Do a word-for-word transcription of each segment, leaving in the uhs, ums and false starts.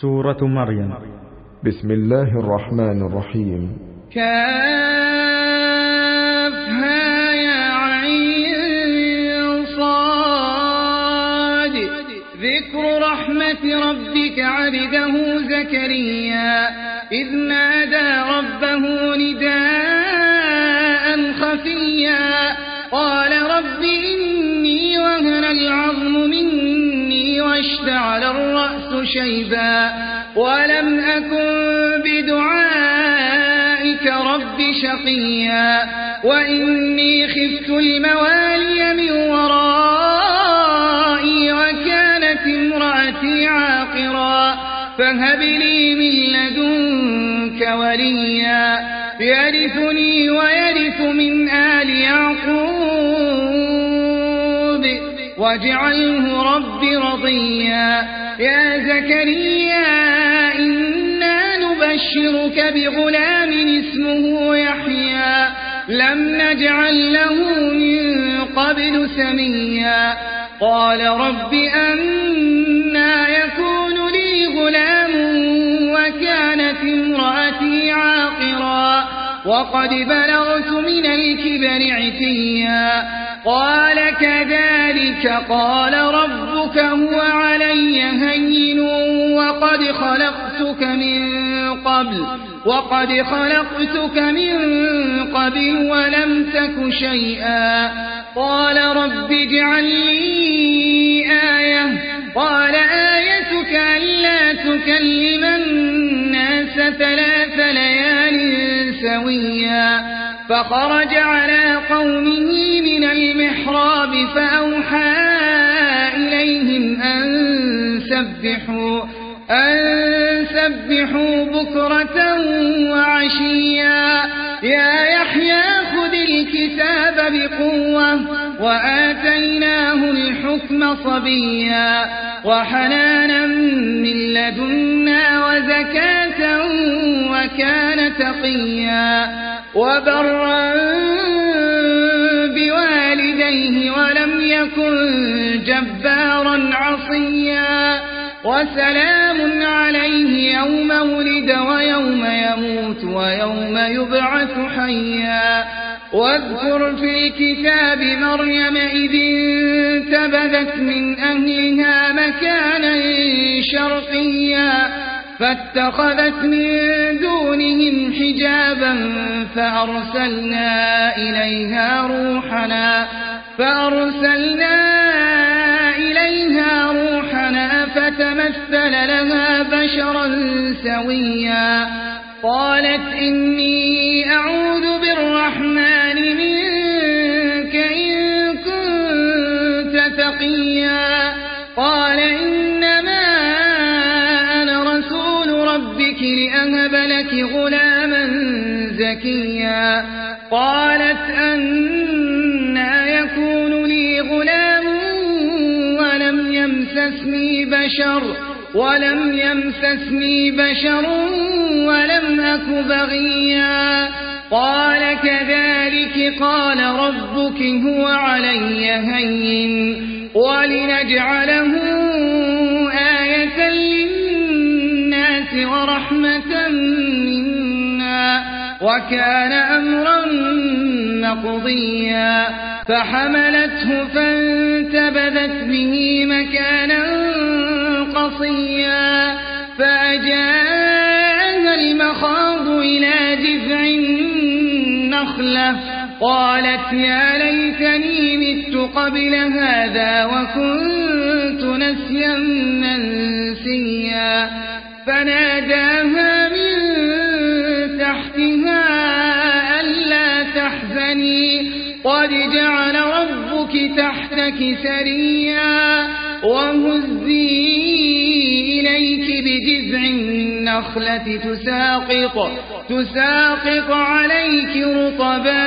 سورة مريم. بسم الله الرحمن الرحيم. كافها يا عين صاد. ذكر رحمة ربك عبده زكريا إذ نادى ربه نداء خفيا قال رب إني وهن العظم مني واشتعل الرأس شيبا ولم أكن بدعائك رب شقيا وإني خفت الموالي من ورائي وكانت امرأتي عاقرا فهب لي من لدنك وليا يرثني ويرث من آل يعقوب واجعله رب رضيا. يا زكريا إنا نبشرك بغلام اسمه يحيى لم نجعل له من قبل سميا قال رب أنى يكون لي غلام وكانت امرأتي عاقرا وقد بلغت من الكبر عتيا قال كذلك قال ربك هو علي هين وقد خلقتك من قبل وقد خلقتك من قبل ولم تك شيئا قال رب اجعل لي آية قال آيتك ألا تكلم الناس ثلاث ليال سويا فخرج على قومه من المحراب فأوحى إليهم أن سبحوا أن سبحوا بكرة وعشيا يا يحيى خذ الكتاب بقوة وآتيناه الحكم صبيا وحنانا من لدنا وزكاة وكان تقيا وبرا بوالديه ولم يكن جبارا عصيا وسلام عليه يوم ولد ويوم يموت ويوم يبعث حيا. واذكر في الكتاب مريم إذ انتبذت من أهلها مكانا شرقيا فاتخذت من دونهم حجابا فأرسلنا إليها روحنا فأرسلنا إليها روحنا فتمثل لها بشرا سويا قالت إني أعوذ بالرحمن منك إن كنت تقيا قال إنما أنا رسول ربك لأهب لك غلاما زكيا قالت أنى يكون لي غلام ولم يمسسني بشر ولم يمسسني بشر ولم أك بغيا قال كذلك قال ربك هو علي هين ولنجعله آية للناس ورحمة منا وكان أمرا مقضيا فحملته فانتبذت به مكانا قصيا فأجاءها المخاض إلى جذع النخلة قالت يا ليتني مت قبل هذا وكنت نسيا منسيا فناداها من تحتها ألا تحزني قد جعل ربك تحتك سريا وهزي إليك بجذع النخلة تساقط تساقط عليك رطبا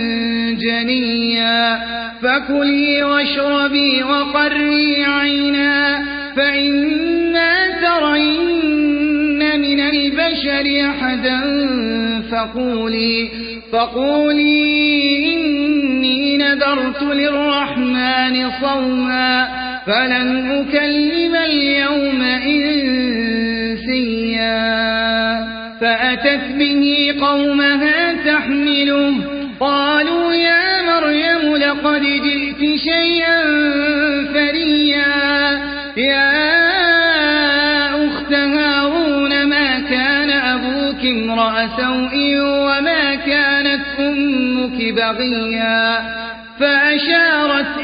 جنيا فكلي واشربي وقري عينا فإما ترين من البشر أحدا فقولي فقولي إني نذرت للرحمن صوما فلن أكلم اليوم إنسيا فأتت به قومها تحمله قالوا يا مريم لقد جئت شيئا فريا يا أخت هارون ما كان أبوك امرأ سوء وما كانت أمك بغيا فأشارت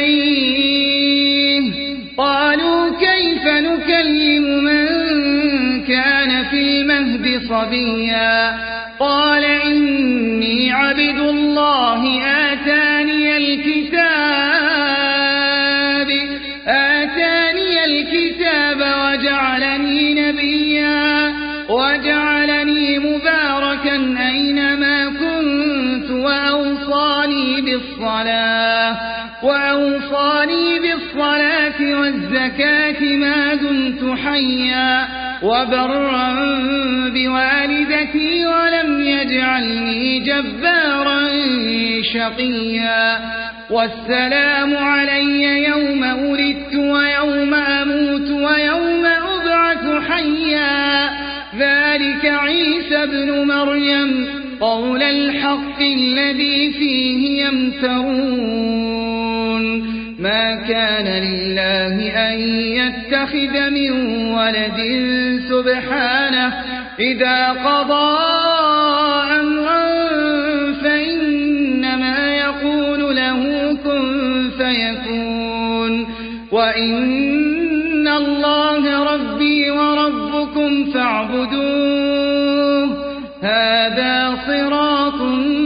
إليه قالوا كيف نكلم من كان في المهد صبيا قال إني عبد الله آتاني الكتاب آتاني الكتاب وجعلني نبيا وجعلني مباركا أينما كنت وأوصاني بالصلاة وأوصاني بالصلاة والزكاة ما دمت حيا وبرا بوالدتي ولم يجعلني جبارا شقيا والسلام علي يوم ولدت ويوم أموت ويوم أبعث حيا ذلك عيسى ابن مريم قول الحق الذي فيه يمترون ما كان لله أن يتخذ من ولد سبحانه إذا قضى أمرا فإنما يقول له كن فيكون وإن الله ربي وربكم فاعبدوه هذا صراط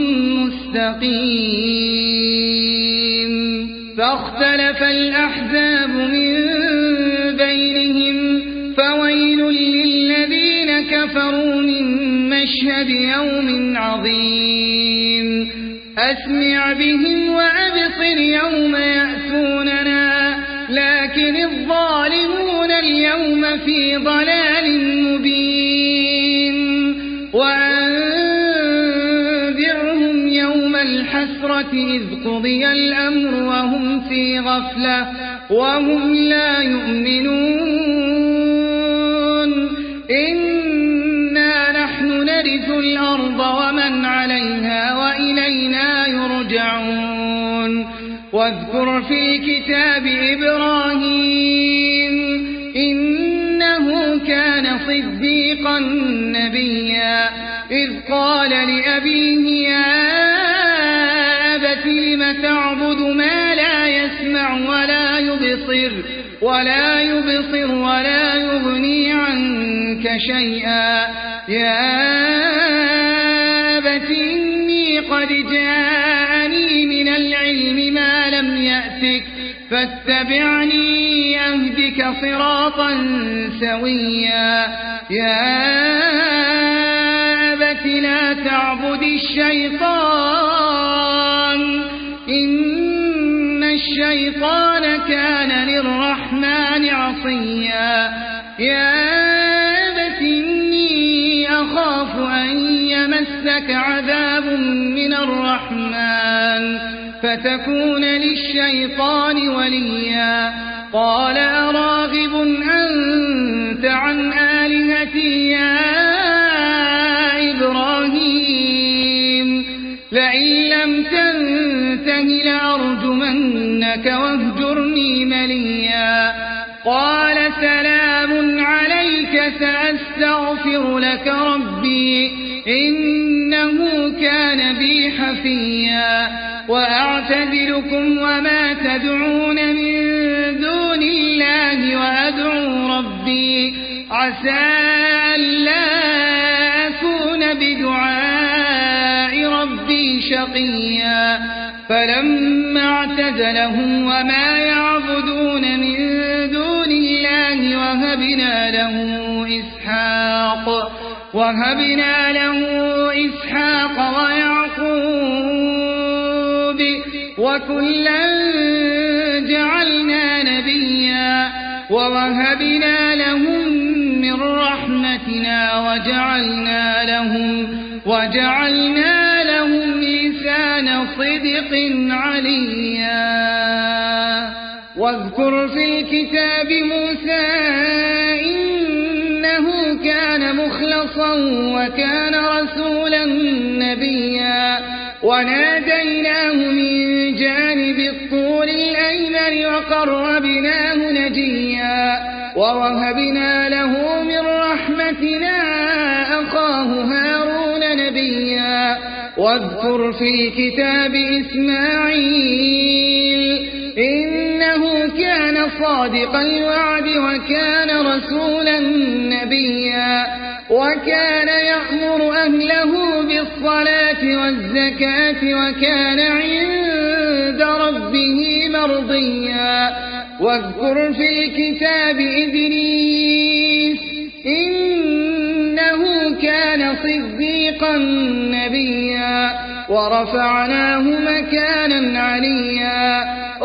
مستقيم فاختلف الأحزاب من بينهم فويل للذين كفروا من مشهد يوم عظيم أسمع بهم وأبصر يوم يأتوننا لكن الظالمون اليوم في ضلال مبين وأنذرهم يوم الحسرة إذ قضي الأمر وهم في غفلة وهم لا يؤمنون إنا نحن نرث الأرض ومن عليها وإلينا يرجعون واذكر في الكتاب إبراهيم إنه كان صديقا نبيا إذ قال لأبيه يا أبت لم تعبد ما لا يسمع ولا يبصر ولا يبصر ولا يغني عنك شيئا يا أبت إني قد جاءني من العلم ما لم يأتك فاتبعني أهدك صراطا سويا يا أبت لا تعبد الشيطان إن الشيطان كان للرحمن عصيا يا أبت إني أخاف أن يمسك عذاب من الرحمن فتكون للشيطان وليا قال أراغب أنت عن آلهتي يا إبراهيم لئن لم تنته لأرجمنك واهجرني مليا قال سلام عليك سأستغفر لك ربي إنه كان بي حفيا وأعتذركم وما تدعون من دون الله وأدعو ربي عسى ألا أكون بدعاء ربي شقيا فلما اعتزلهم وما يعبدون من دون الله وهبنا له إسحاق وهبنا له إسحاق ويعقوب وكلا جعلنا نبيا ووهبنا لهم من رحمتنا وجعلنا لهم وجعلنا لهم لسان صدق عليا واذكر في الكتاب موسى إنه إنه كان مخلصا وكان رسولا نبيا وناديناه من جانب الطور الأيمن وقربناه نجيا ووهبنا له من رحمتنا أخاه هارون نبيا واذكر في الكتاب إسماعيل إنه كان صادق الوعد وكان رسولا نبيا وكان يأمر أهله بالصلاة والزكاة وكان عند ربه مرضيا واذكر في الكتاب إدريس إنه كان صديقا نبيا ورفعناه مكانا عليا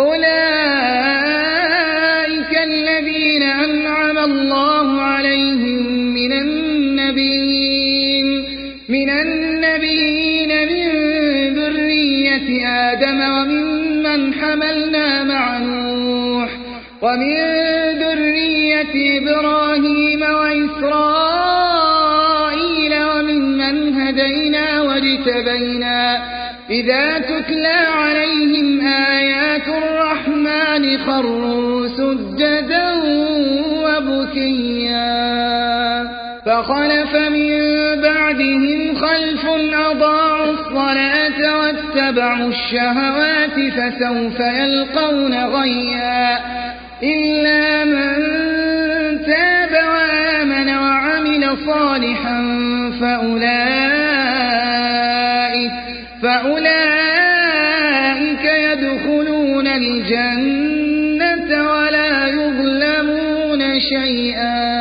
أولئك الذين أنعم الله عليهم من النبيين من النبيين من ذرية آدم وممن حملنا مع نوح ومن ذرية إبراهيم وإسرائيل وممن هدينا واجتبينا إذا تتلى عليهم آيات الرحمن خروا سجدا وبكيا فخلف من بعدهم خلف أضاعوا الصلاة واتبعوا الشهوات فسوف يلقون غيا إلا من تاب وآمن وعمل صالحا فأولئك فأولئك يدخلون الجنة ولا يظلمون شيئا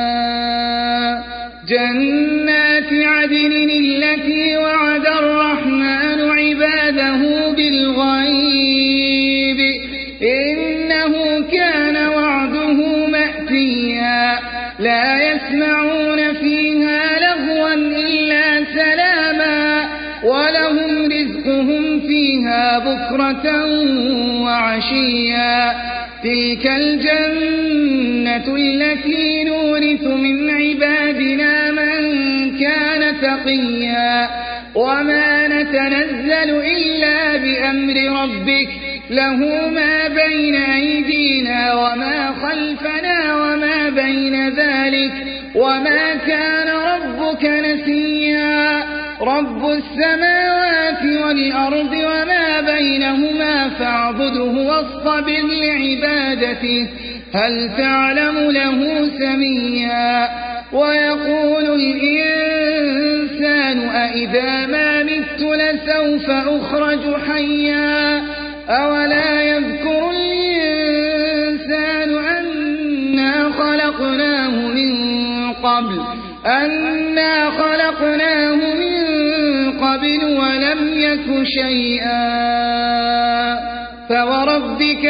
جنات عدن التي وعد الرحمن عباده بالغيب إنه كان وعده مأتيا لا يسمعون فيها لغوا إلا سلاما ولهم رزقهم فيها بكرة وعشيا تلك الجنة التي نورث من عبادنا من كان تقيا وما نتنزل إلا بأمر ربك له ما بين أيدينا وما خلفنا وما بين ذلك وما كان ربك نسيا رب السماوات والأرض وما بينهما فاعبده واصطبر لعبادته هل تعلم له سميا ويقول الإنسان أإذا ما مت لسوف أخرج حيا أولا يذكر الإنسان أنا خلقناه من قبل أنا خلقناه من قبل ولم يك شيئا فوربك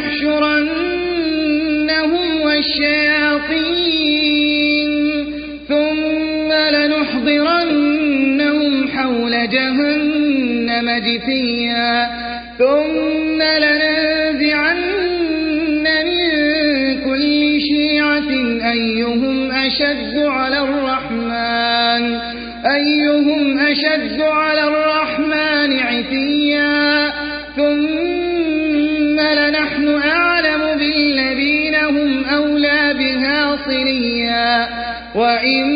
لنحشرنهم والشياطين ثم لنحضرنهم حول جهنم جثيا ثم لننزعن من كل شيعة أيهم أشد على الرحمن أيهم أشد على الرحمن عتيا ثم لنحن أعلم بالذين هم أولى بها صليا وإن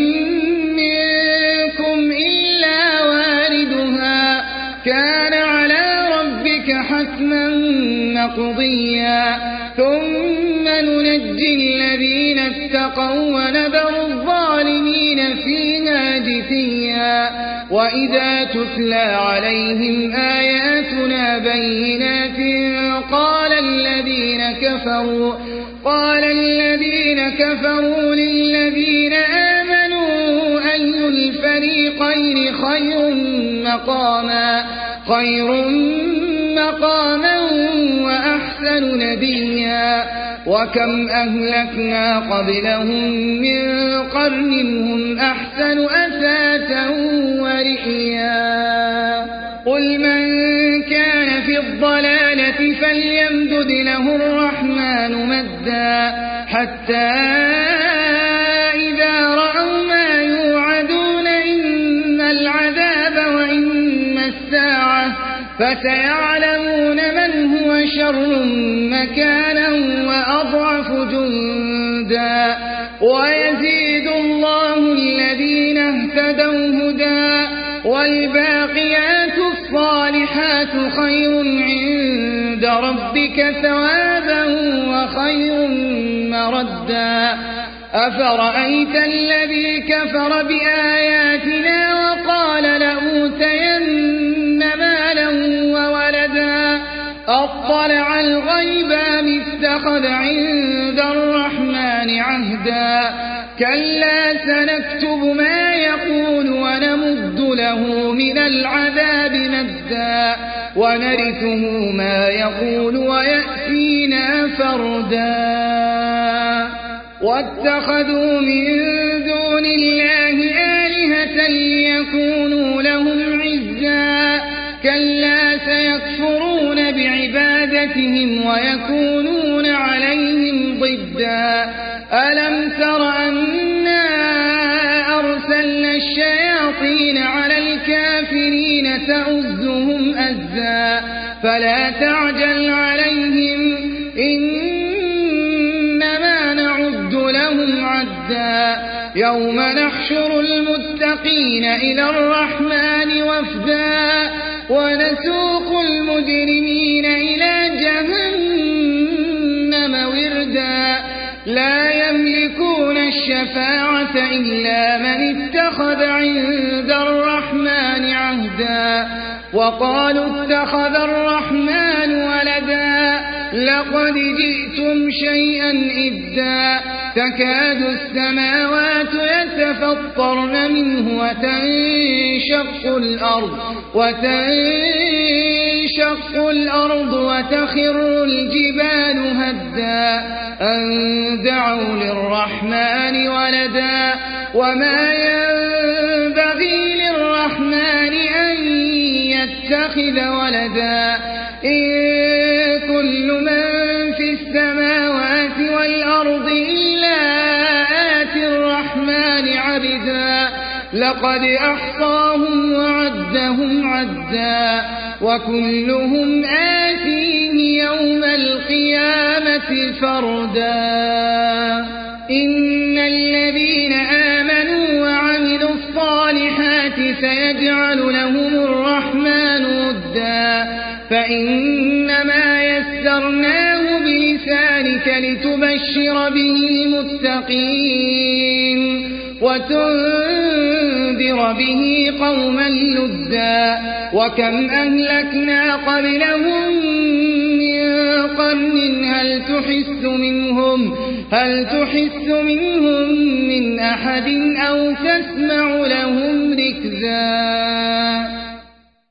منكم إلا واردها كان على ربك حتما مقضيا ثم ننجي الذين اتقوا ونذر الظالمين فيها جثيا وإذا تتلى عليهم آياتنا بينات قال الذين كفروا قال الذين كفروا للذين آمنوا أي الفريقين خير مقاما خير مقاما وأحسن نديا وكم أهلكنا قبلهم من قرن هم أحسن أثاثا ورئيا قل من كان في الضلالة فليمدد له الرحمن مدا حتى إذا رأوا ما فسيعلمون من هو شر مكانا وأضعف جندا ويزيد الله الذين اهتدوا هدى والباقيات الصالحات خير عند ربك ثوابا وخير مردا أفرأيت الذي كفر بآياتنا وقال لأوتين مالا وولدا أطلع الغيب أم اتخذ عند الرحمن عهدا كلا سنكتب ما يقول ونمد له من العذاب مدا ونرثه ما يقول ويأتينا فردا واتخذوا من دون الله آلهة ليكونوا لهم عزا كلا سيكفرون بعبادتهم ويكونون عليهم ضدا ألم تر أنا أرسلنا الشياطين على الكافرين تؤزهم أزا فلا تعجل عليهم إنما نعد لهم عدا يوم نحشر المتقين إلى الرحمن وفدا ونسوق المجرمين إلى جهنم وردا لا يملكون الشفاعة إلا من اتخذ عند الرحمن عهدا وقالوا اتخذ الرحمن ولدا لقد جئتم شيئا إدا تكاد السماوات يتفطرن منه وتنشق الأرض وتنشق الأرض وتخر الجبال هدا أن دعوا للرحمن ولدا وما ينبغي للرحمن أن يتخذ ولدا إن كل من في السماوات والأرض إلا آتي الرحمن عبدا لقد أحصاهم وعدهم عدا وكلهم آتيه يوم القيامة فردا إن الذين آمنوا وعملوا الصالحات سيجعل لهم الرحمن ودا فإنما يسرناه بلسانك لتبشر به المتقين وتنذر به قوما لدا وكم أهلكنا قبلهم من قرن هل تحس منهم هل تحس منهم من أحد أو تسمع لهم ركزا